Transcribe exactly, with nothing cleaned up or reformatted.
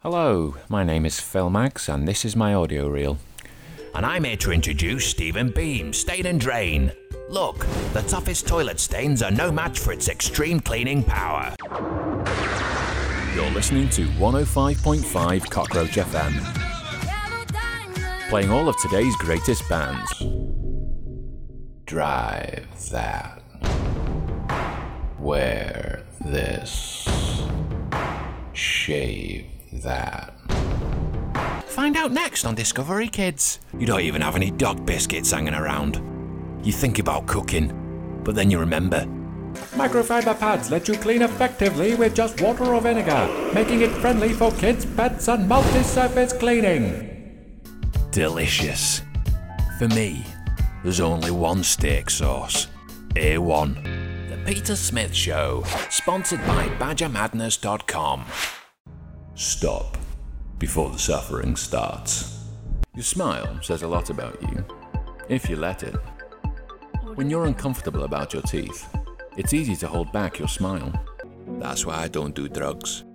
Hello, my name is Phil Max and this is my audio reel. And I'm here to introduce Stephen Beam, Stain and Drain. Look, the toughest toilet stains are no match for its extreme cleaning power. You're listening to one oh five point five Cockroach F M, playing all of today's greatest bands. Drive that. Wear this. Shave that. Find out next on Discovery Kids. You don't even have any dog biscuits hanging around. You think about cooking, but then you remember. Microfiber pads let you clean effectively with just water or vinegar, making it friendly for kids, pets and multi-surface cleaning. Delicious. For me, there's only one steak sauce. A one. The Peter Smith Show, sponsored by badger madness dot com. Stop before the suffering starts. Your smile says a lot about you, if you let it. When you're uncomfortable about your teeth, it's easy to hold back your smile. That's why I don't do drugs.